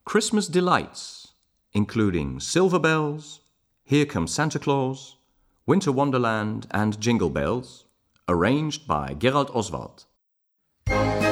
Christmas delights, including Silver Bells, Here Comes Santa Claus, Winter Wonderland and Jingle Bells, arranged by Gerald Oswald.